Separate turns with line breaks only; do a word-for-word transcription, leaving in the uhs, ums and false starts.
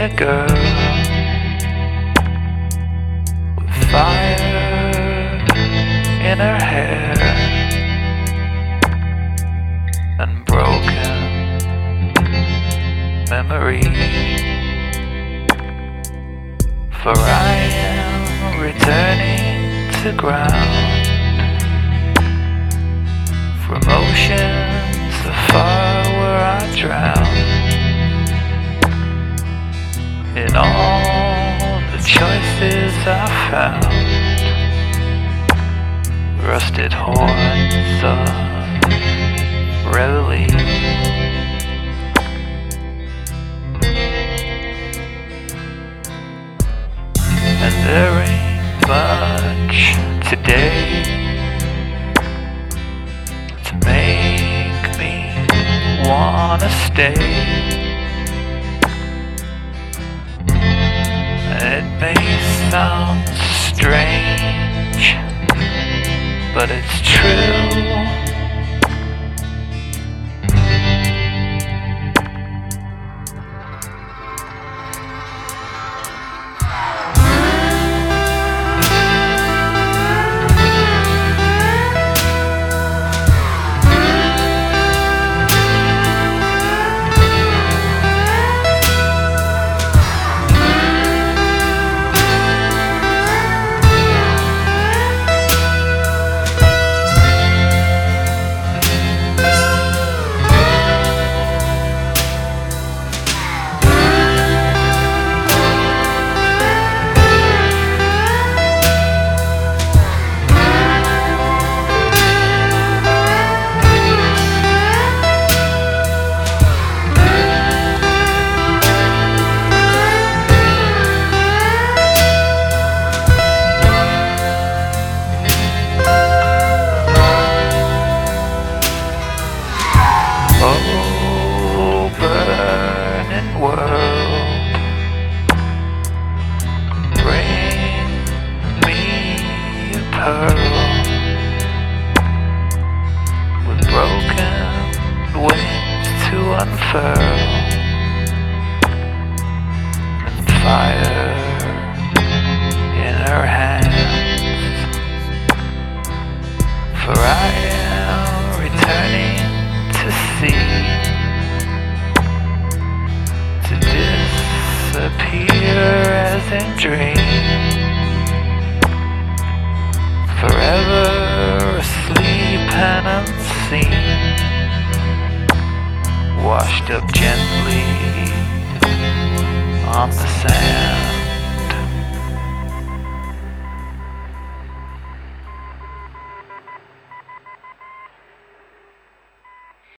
a girl with fire in her hair and broken memory. For I am returning to ground from oceans afar where I drown in all the choices I found. Rusted horns of reveille, and there ain't much today to make me wanna stay. It may sound strange, but it's true. Oh, burning world, bring me a pearl with broken wings to unfurl and fire in her hands. For I am returning to see, to disappear as in dream, forever asleep and unseen, washed up gently on the sand.